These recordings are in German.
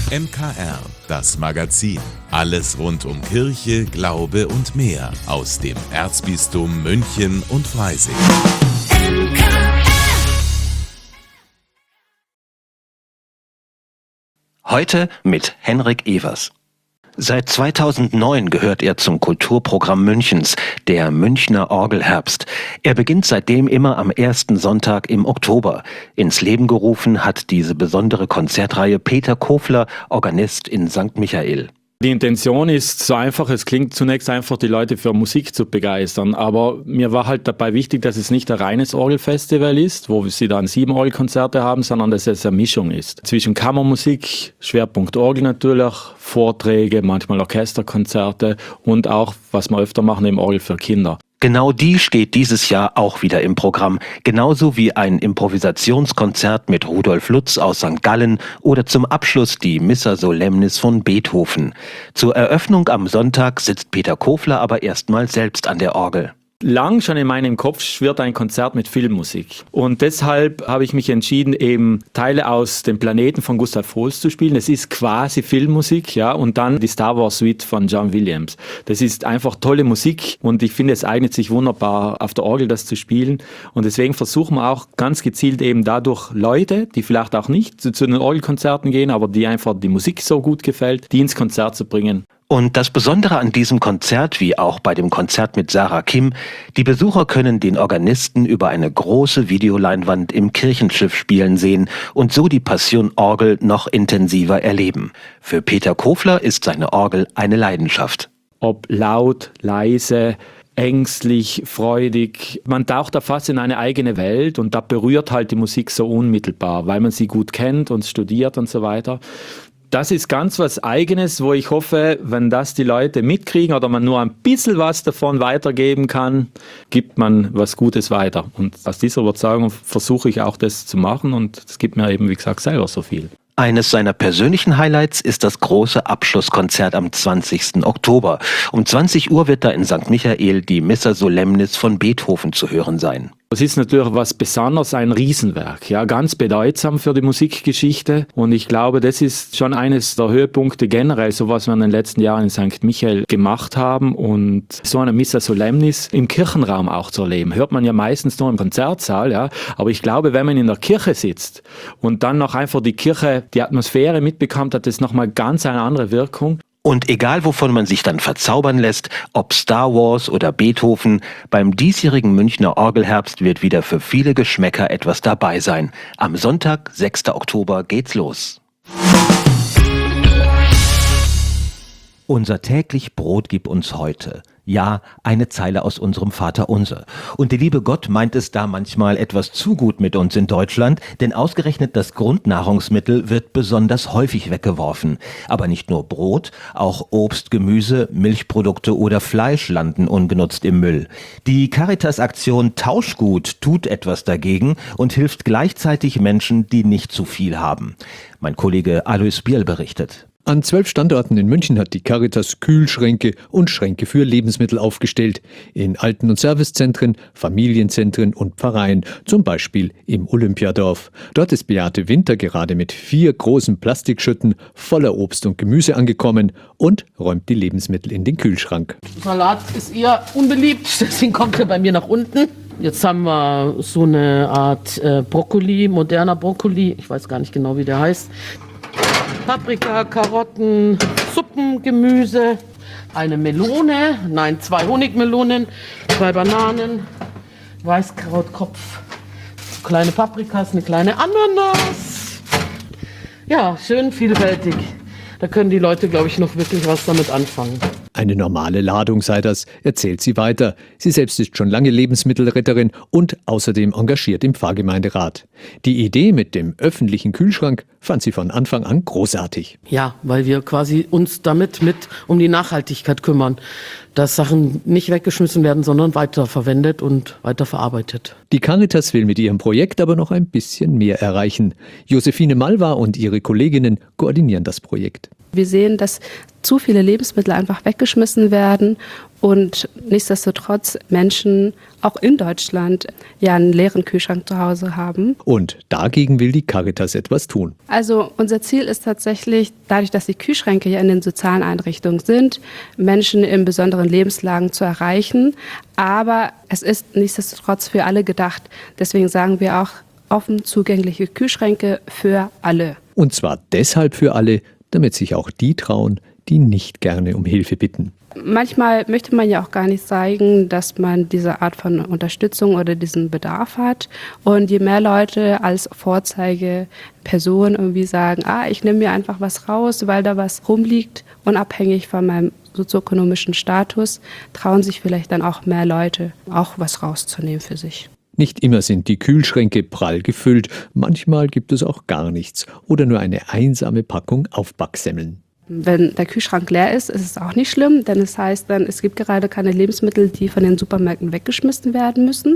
MKR, das Magazin. Alles rund um Kirche, Glaube und mehr aus dem Erzbistum München und Freising. Heute mit Henrik Evers. Seit 2009 gehört er zum Kulturprogramm Münchens, der Münchner Orgelherbst. Er beginnt seitdem immer am ersten Sonntag im Oktober. Ins Leben gerufen hat diese besondere Konzertreihe Peter Kofler, Organist in St. Michael. Die Intention ist so einfach, es klingt zunächst einfach, die Leute für Musik zu begeistern, aber mir war halt dabei wichtig, dass es nicht ein reines Orgelfestival ist, wo sie dann 7 Orgelkonzerte haben, sondern dass es eine Mischung ist. Zwischen Kammermusik, Schwerpunkt Orgel natürlich, Vorträge, manchmal Orchesterkonzerte und auch, was wir öfter machen, eben Orgel für Kinder. Genau die steht dieses Jahr auch wieder im Programm, genauso wie ein Improvisationskonzert mit Rudolf Lutz aus St. Gallen oder zum Abschluss die Missa Solemnis von Beethoven. Zur Eröffnung am Sonntag sitzt Peter Kofler aber erstmal selbst an der Orgel. Lang schon in meinem Kopf schwirrt ein Konzert mit Filmmusik. Und deshalb habe ich mich entschieden, eben Teile aus dem Planeten von Gustav Holst zu spielen. Das ist quasi Filmmusik, ja, und dann die Star Wars Suite von John Williams. Das ist einfach tolle Musik und ich finde, es eignet sich wunderbar auf der Orgel das zu spielen. Und deswegen versuchen wir auch ganz gezielt eben dadurch Leute, die vielleicht auch nicht zu den Orgelkonzerten gehen, aber die einfach die Musik so gut gefällt, die ins Konzert zu bringen. Und das Besondere an diesem Konzert, wie auch bei dem Konzert mit Sarah Kim, die Besucher können den Organisten über eine große Videoleinwand im Kirchenschiff spielen sehen und so die Passion Orgel noch intensiver erleben. Für Peter Kofler ist seine Orgel eine Leidenschaft. Ob laut, leise, ängstlich, freudig. Man taucht da fast in eine eigene Welt und da berührt halt die Musik so unmittelbar, weil man sie gut kennt und studiert und so weiter. Das ist ganz was Eigenes, wo ich hoffe, wenn das die Leute mitkriegen oder man nur ein bisschen was davon weitergeben kann, gibt man was Gutes weiter. Und aus dieser Überzeugung versuche ich auch das zu machen und es gibt mir eben, wie gesagt, selber so viel. Eines seiner persönlichen Highlights ist das große Abschlusskonzert am 20. Oktober. Um 20 Uhr wird da in St. Michael die Missa Solemnis von Beethoven zu hören sein. Es ist natürlich was Besonderes, ein Riesenwerk, ja, ganz bedeutsam für die Musikgeschichte und ich glaube, das ist schon eines der Höhepunkte generell, so was wir in den letzten Jahren in St. Michael gemacht haben und so eine Missa Solemnis im Kirchenraum auch zu erleben, hört man ja meistens nur im Konzertsaal, ja, aber ich glaube, wenn man in der Kirche sitzt und dann noch einfach die Kirche, die Atmosphäre mitbekommt, hat das nochmal ganz eine andere Wirkung. Und egal wovon man sich dann verzaubern lässt, ob Star Wars oder Beethoven, beim diesjährigen Münchner Orgelherbst wird wieder für viele Geschmäcker etwas dabei sein. Am Sonntag, 6. Oktober, geht's los. Unser täglich Brot gib uns heute. Ja, eine Zeile aus unserem Vaterunser. Und der liebe Gott meint es da manchmal etwas zu gut mit uns in Deutschland, denn ausgerechnet das Grundnahrungsmittel wird besonders häufig weggeworfen. Aber nicht nur Brot, auch Obst, Gemüse, Milchprodukte oder Fleisch landen ungenutzt im Müll. Die Caritas-Aktion Tauschgut tut etwas dagegen und hilft gleichzeitig Menschen, die nicht zu viel haben. Mein Kollege Alois Bierl berichtet. An 12 Standorten in München hat die Caritas Kühlschränke und Schränke für Lebensmittel aufgestellt. In Alten- und Servicezentren, Familienzentren und Pfarreien, zum Beispiel im Olympiadorf. Dort ist Beate Winter gerade mit 4 großen Plastikschütten voller Obst und Gemüse angekommen und räumt die Lebensmittel in den Kühlschrank. Salat ist eher unbeliebt, deswegen kommt er bei mir nach unten. Jetzt haben wir so eine Art Brokkoli, moderner Brokkoli, ich weiß gar nicht genau, wie der heißt. Paprika, Karotten, Suppengemüse, eine Melone, 2 Honigmelonen, 2 Bananen, Weißkrautkopf, kleine Paprikas, eine kleine Ananas. Ja, schön vielfältig. Da können die Leute, glaube ich, noch wirklich was damit anfangen. Eine normale Ladung sei das, erzählt sie weiter. Sie selbst ist schon lange Lebensmittelretterin und außerdem engagiert im Pfarrgemeinderat. Die Idee mit dem öffentlichen Kühlschrank fand sie von Anfang an großartig. Ja, weil wir quasi uns damit mit um die Nachhaltigkeit kümmern, dass Sachen nicht weggeschmissen werden, sondern weiterverwendet und weiterverarbeitet. Die Caritas will mit ihrem Projekt aber noch ein bisschen mehr erreichen. Josephine Malwa und ihre Kolleginnen koordinieren das Projekt. Wir sehen, dass zu viele Lebensmittel einfach weggeschmissen werden und nichtsdestotrotz Menschen auch in Deutschland ja einen leeren Kühlschrank zu Hause haben. Und dagegen will die Caritas etwas tun. Also unser Ziel ist tatsächlich, dadurch, dass die Kühlschränke ja in den sozialen Einrichtungen sind, Menschen in besonderen Lebenslagen zu erreichen. Aber es ist nichtsdestotrotz für alle gedacht. Deswegen sagen wir auch offen zugängliche Kühlschränke für alle. Und zwar deshalb für alle, damit sich auch die trauen, die nicht gerne um Hilfe bitten. Manchmal möchte man ja auch gar nicht zeigen, dass man diese Art von Unterstützung oder diesen Bedarf hat. Und je mehr Leute als Vorzeigeperson irgendwie sagen, ich nehme mir einfach was raus, weil da was rumliegt, unabhängig von meinem sozioökonomischen Status, trauen sich vielleicht dann auch mehr Leute, auch was rauszunehmen für sich. Nicht immer sind die Kühlschränke prall gefüllt, manchmal gibt es auch gar nichts oder nur eine einsame Packung Aufbacksemmeln. Wenn der Kühlschrank leer ist es auch nicht schlimm, denn es heißt dann, es gibt gerade keine Lebensmittel, die von den Supermärkten weggeschmissen werden müssen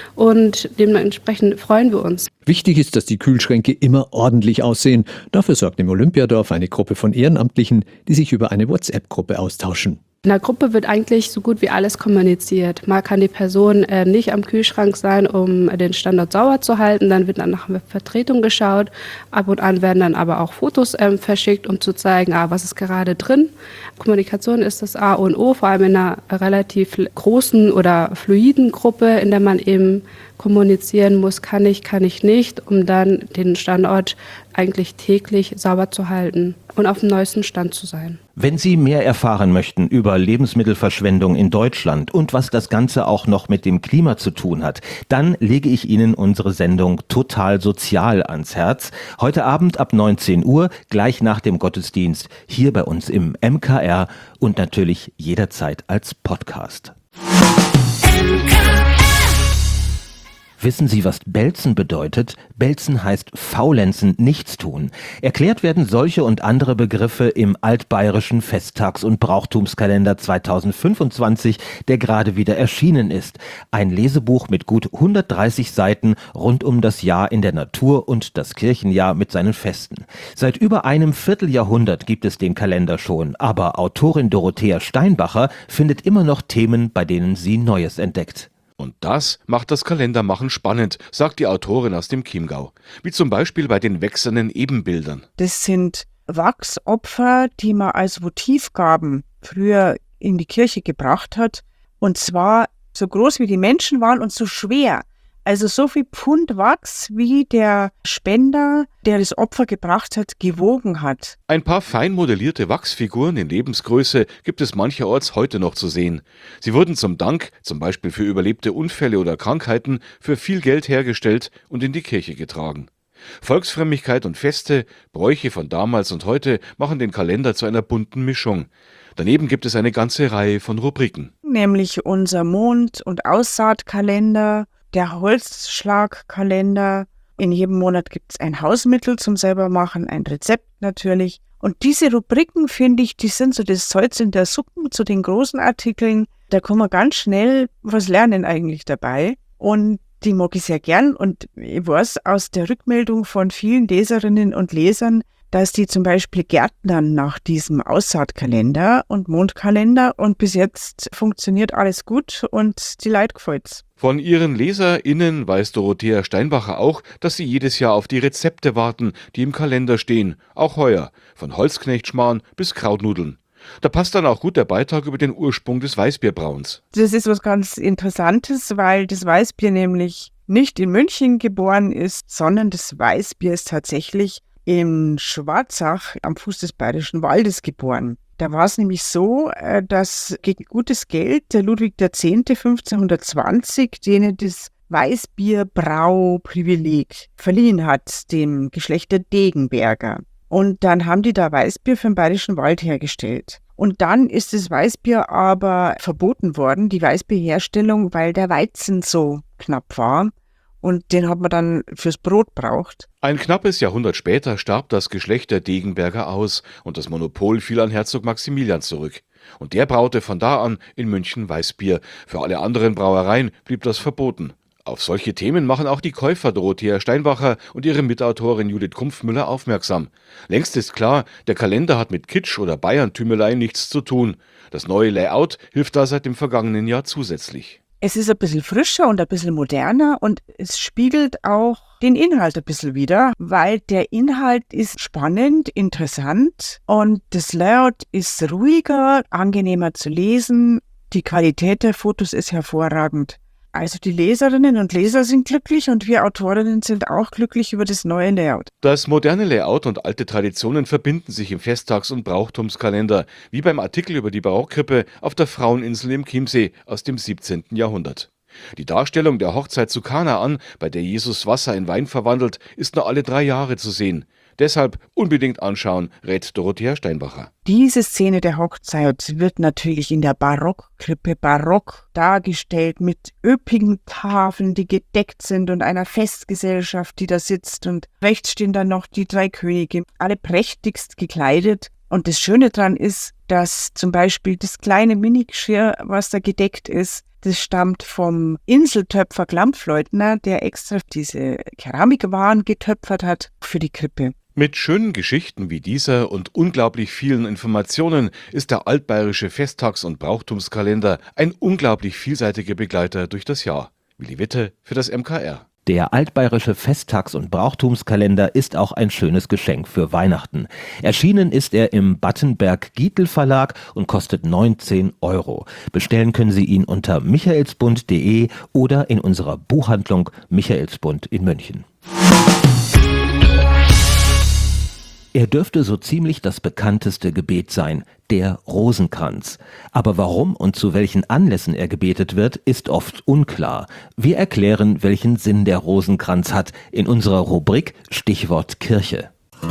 und dementsprechend freuen wir uns. Wichtig ist, dass die Kühlschränke immer ordentlich aussehen. Dafür sorgt im Olympiadorf eine Gruppe von Ehrenamtlichen, die sich über eine WhatsApp-Gruppe austauschen. In der Gruppe wird eigentlich so gut wie alles kommuniziert. Mal kann die Person nicht am Kühlschrank sein, um den Standort sauber zu halten. Dann wird dann nach Vertretung geschaut. Ab und an werden dann aber auch Fotos verschickt, um zu zeigen, was ist gerade drin. Kommunikation ist das A und O, vor allem in einer relativ großen oder fluiden Gruppe, in der man eben kommunizieren muss, kann ich nicht, um dann den Standort eigentlich täglich sauber zu halten und auf dem neuesten Stand zu sein. Wenn Sie mehr erfahren möchten über Lebensmittelverschwendung in Deutschland und was das Ganze auch noch mit dem Klima zu tun hat, dann lege ich Ihnen unsere Sendung Total Sozial ans Herz. Heute Abend ab 19 Uhr, gleich nach dem Gottesdienst, hier bei uns im MKR und natürlich jederzeit als Podcast. Wissen Sie, was Belzen bedeutet? Belzen heißt faulenzen, nichtstun. Erklärt werden solche und andere Begriffe im altbayerischen Festtags- und Brauchtumskalender 2025, der gerade wieder erschienen ist. Ein Lesebuch mit gut 130 Seiten rund um das Jahr in der Natur und das Kirchenjahr mit seinen Festen. Seit über einem Vierteljahrhundert gibt es den Kalender schon, aber Autorin Dorothea Steinbacher findet immer noch Themen, bei denen sie Neues entdeckt. Und das macht das Kalendermachen spannend, sagt die Autorin aus dem Chiemgau. Wie zum Beispiel bei den wechselnden Ebenbildern. Das sind Wachsopfer, die man als Votivgaben früher in die Kirche gebracht hat. Und zwar so groß wie die Menschen waren und so schwer. Also so viel Pfund Wachs, wie der Spender, der das Opfer gebracht hat, gewogen hat. Ein paar fein modellierte Wachsfiguren in Lebensgröße gibt es mancherorts heute noch zu sehen. Sie wurden zum Dank, zum Beispiel für überlebte Unfälle oder Krankheiten, für viel Geld hergestellt und in die Kirche getragen. Volksfrömmigkeit und Feste, Bräuche von damals und heute machen den Kalender zu einer bunten Mischung. Daneben gibt es eine ganze Reihe von Rubriken. Nämlich unser Mond- und Aussaatkalender, der Holzschlagkalender. In jedem Monat gibt es ein Hausmittel zum selbermachen, ein Rezept natürlich. Und diese Rubriken, finde ich, die sind so das Salz in der Suppe zu den großen Artikeln. Da kann man ganz schnell was lernen eigentlich dabei. Und die mag ich sehr gern. Und ich weiß aus der Rückmeldung von vielen Leserinnen und Lesern, dass die zum Beispiel gärtnern nach diesem Aussaatkalender und Mondkalender. Und bis jetzt funktioniert alles gut und die Leute gefällt's. Von ihren LeserInnen weiß Dorothea Steinbacher auch, dass sie jedes Jahr auf die Rezepte warten, die im Kalender stehen. Auch heuer. Von Holzknechtschmarrn bis Krautnudeln. Da passt dann auch gut der Beitrag über den Ursprung des Weißbierbrauens. Das ist was ganz Interessantes, weil das Weißbier nämlich nicht in München geboren ist, sondern das Weißbier ist tatsächlich in Schwarzach am Fuß des Bayerischen Waldes geboren. Da war es nämlich so, dass gegen gutes Geld der Ludwig X. 1520 denen das Weißbierbrauprivileg verliehen hat, dem Geschlecht der Degenberger. Und dann haben die da Weißbier für den Bayerischen Wald hergestellt. Und dann ist das Weißbier aber verboten worden, die Weißbierherstellung, weil der Weizen so knapp war. Und den hat man dann fürs Brot braucht. Ein knappes Jahrhundert später starb das Geschlecht der Degenberger aus und das Monopol fiel an Herzog Maximilian zurück. Und der braute von da an in München Weißbier. Für alle anderen Brauereien blieb das verboten. Auf solche Themen machen auch die Käufer Dorothea Steinbacher und ihre Mitautorin Judith Kumpfmüller aufmerksam. Längst ist klar, der Kalender hat mit Kitsch oder Bayerntümelei nichts zu tun. Das neue Layout hilft da seit dem vergangenen Jahr zusätzlich. Es ist ein bisschen frischer und ein bisschen moderner und es spiegelt auch den Inhalt ein bisschen wider, weil der Inhalt ist spannend, interessant und das Layout ist ruhiger, angenehmer zu lesen. Die Qualität der Fotos ist hervorragend. Also die Leserinnen und Leser sind glücklich und wir Autorinnen sind auch glücklich über das neue Layout. Das moderne Layout und alte Traditionen verbinden sich im Festtags- und Brauchtumskalender, wie beim Artikel über die Barockkrippe auf der Fraueninsel im Chiemsee aus dem 17. Jahrhundert. Die Darstellung der Hochzeit zu Kanaan, bei der Jesus Wasser in Wein verwandelt, ist nur alle 3 Jahre zu sehen. Deshalb unbedingt anschauen, rät Dorothea Steinbacher. Diese Szene der Hochzeit wird natürlich in der Barockkrippe barock dargestellt mit üppigen Tafeln, die gedeckt sind und einer Festgesellschaft, die da sitzt. Und rechts stehen dann noch die 3 Könige, alle prächtigst gekleidet. Und das Schöne daran ist, dass zum Beispiel das kleine Minigeschirr, was da gedeckt ist, das stammt vom Inseltöpfer Glampfleutner, der extra diese Keramikwaren getöpfert hat für die Krippe. Mit schönen Geschichten wie dieser und unglaublich vielen Informationen ist der altbayerische Festtags- und Brauchtumskalender ein unglaublich vielseitiger Begleiter durch das Jahr. Willi Witte für das MKR. Der altbayerische Festtags- und Brauchtumskalender ist auch ein schönes Geschenk für Weihnachten. Erschienen ist er im Battenberg-Gietel Verlag und kostet 19 €. Bestellen können Sie ihn unter michaelsbund.de oder in unserer Buchhandlung Michaelsbund in München. Er dürfte so ziemlich das bekannteste Gebet sein, der Rosenkranz. Aber warum und zu welchen Anlässen er gebetet wird, ist oft unklar. Wir erklären, welchen Sinn der Rosenkranz hat in unserer Rubrik Stichwort Kirche.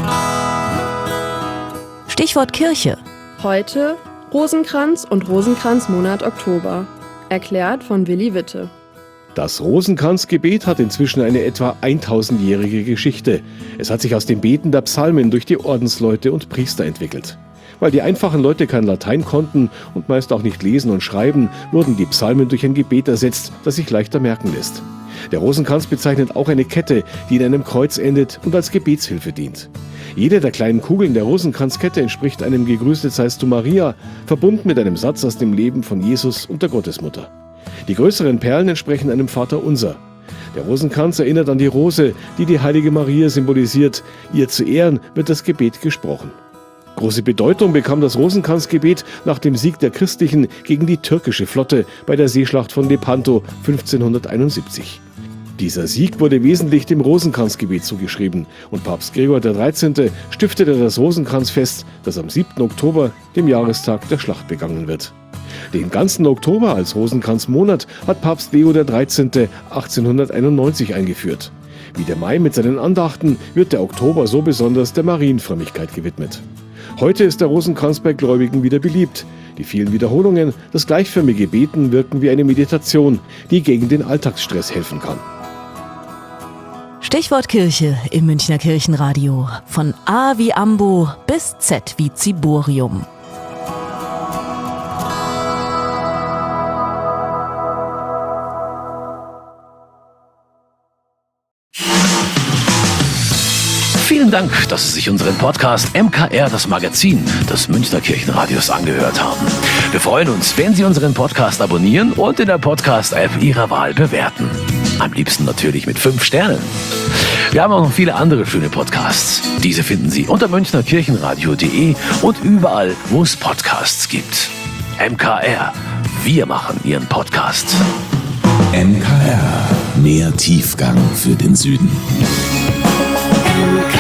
Stichwort Kirche. Heute Rosenkranz und Rosenkranzmonat Oktober. Erklärt von Willi Witte. Das Rosenkranzgebet hat inzwischen eine etwa 1000-jährige Geschichte. Es hat sich aus dem Beten der Psalmen durch die Ordensleute und Priester entwickelt. Weil die einfachen Leute kein Latein konnten und meist auch nicht lesen und schreiben, wurden die Psalmen durch ein Gebet ersetzt, das sich leichter merken lässt. Der Rosenkranz bezeichnet auch eine Kette, die in einem Kreuz endet und als Gebetshilfe dient. Jede der kleinen Kugeln der Rosenkranzkette entspricht einem Gegrüßet seist du Maria, verbunden mit einem Satz aus dem Leben von Jesus und der Gottesmutter. Die größeren Perlen entsprechen einem Vaterunser. Der Rosenkranz erinnert an die Rose, die die heilige Maria symbolisiert. Ihr zu Ehren wird das Gebet gesprochen. Große Bedeutung bekam das Rosenkranzgebet nach dem Sieg der Christlichen gegen die türkische Flotte bei der Seeschlacht von Lepanto 1571. Dieser Sieg wurde wesentlich dem Rosenkranzgebet zugeschrieben und Papst Gregor XIII. Stiftete das Rosenkranzfest, das am 7. Oktober, dem Jahrestag der Schlacht, begangen wird. Den ganzen Oktober als Rosenkranzmonat hat Papst Leo XIII. 1891 eingeführt. Wie der Mai mit seinen Andachten wird der Oktober so besonders der Marienfrömmigkeit gewidmet. Heute ist der Rosenkranz bei Gläubigen wieder beliebt. Die vielen Wiederholungen, das gleichförmige Beten wirken wie eine Meditation, die gegen den Alltagsstress helfen kann. Stichwort Kirche im Münchner Kirchenradio. Von A wie Ambo bis Z wie Ziborium. Vielen Dank, dass Sie sich unseren Podcast MKR, das Magazin des Münchner Kirchenradios, angehört haben. Wir freuen uns, wenn Sie unseren Podcast abonnieren und in der Podcast-App Ihrer Wahl bewerten. Am liebsten natürlich mit 5 Sternen. Wir haben auch noch viele andere schöne Podcasts. Diese finden Sie unter münchnerkirchenradio.de und überall, wo es Podcasts gibt. MKR, wir machen Ihren Podcast. MKR, mehr Tiefgang für den Süden. MKR.